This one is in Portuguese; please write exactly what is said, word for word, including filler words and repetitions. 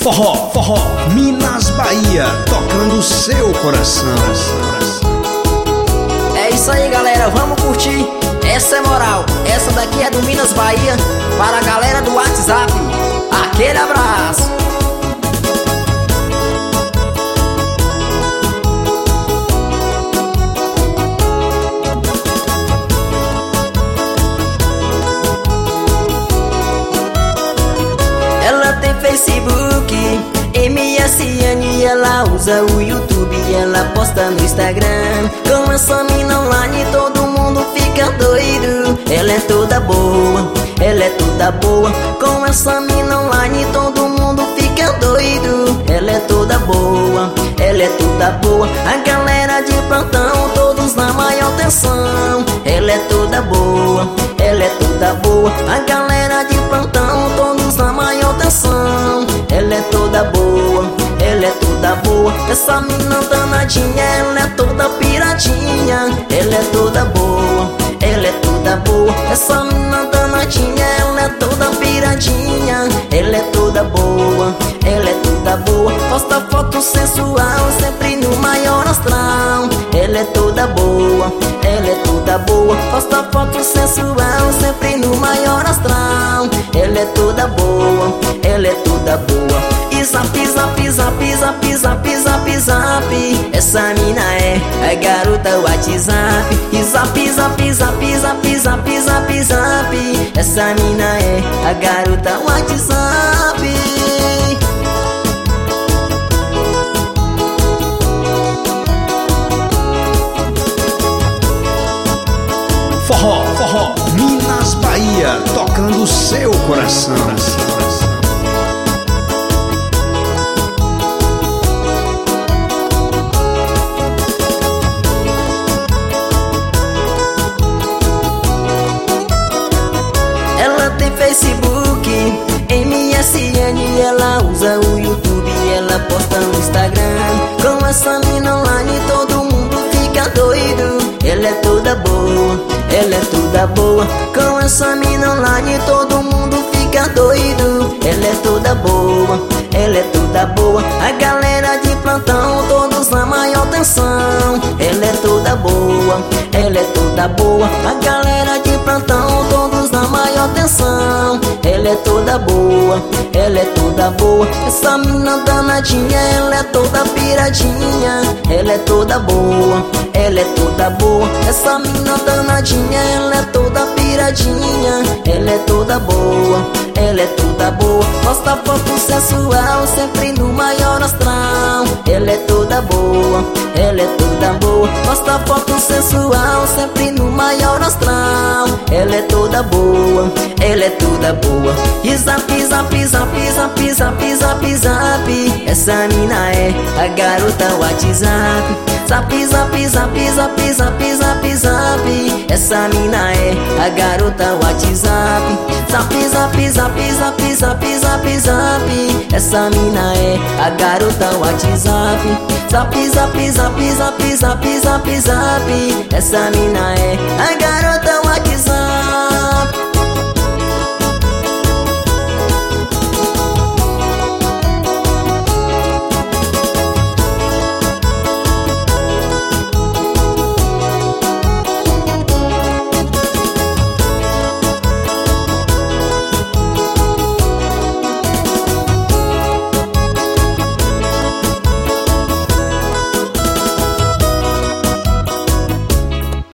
Forró, forró, Minas Bahia, tocando o seu coração. É isso aí, galera, vamos curtir. Essa é moral, essa daqui é do Minas Bahia, para a galera do WhatsApp. Aquele abraço. Ela tem Facebook, M S N, ela usa o YouTube e ela posta no Instagram. Com essa mina online todo mundo fica doido. Ela é toda boa, ela é toda boa. Com essa mina online todo mundo fica doido. Ela é toda boa, ela é toda boa. A galera de plantão todos na maior tensão. Ela é toda boa, ela é toda boa. A galera de plantão todos na maior tensão. Ela é toda boa, ela é toda boa. Essa mina danadinha, ela é toda piradinha. Ela é toda boa, ela é toda boa. Essa mina danadinha, ela é toda piradinha. Ela é toda boa, ela é toda boa. Posta foto sensual, sempre no maior astral. Ela é toda boa, ela é toda boa. Posta foto sensual, sempre no maior astral. Ela é toda boa, ela é toda boa. E zap, zap, zap, zap, zap, zap, zap. Essa mina é a garota WhatsApp. E zap, zap, zap, zap, zap, zap, zap. Essa mina é a garota WhatsApp. Forró, forró, Minas Bahia, tocando o seu coração. Ela tem Facebook, M S N, ela usa o YouTube e ela posta no Instagram. Com essa mina online todo mundo fica doido. Ela é toda boa, ela é toda boa. Com essa mina online todo mundo fica doido. Ela é toda boa, ela é toda boa. A galera de plantão todos na maior tensão. Ela é toda boa, ela é toda boa. A galera de plantão todos na maior tensão. Ela é toda boa, ela é toda boa. Essa mina danadinha, ela é toda piradinha. Ela é toda boa, ela é toda boa. Essa mina danadinha, ela é toda piradinha. Ela é toda boa, ela é toda boa. Posta foto sensual, sempre no maior astral. Ela é toda boa, ela é toda boa. Posta foto sensual, sempre no maior astral. Ela é toda boa, ela é toda boa. E zap, zap, zap, zap, zap, zap, zap. Essa mina é a garota WhatsApp. Zap, zap, zap, zap, zap, zap, zap. Essa mina é a garota WhatsApp. Zap, zap, zap, zap, zap, zap, zap. Essa mina é a garota WhatsApp. Zap, zap, zap, zap, zap, zap, zap. Essa mina é a garota WhatsApp.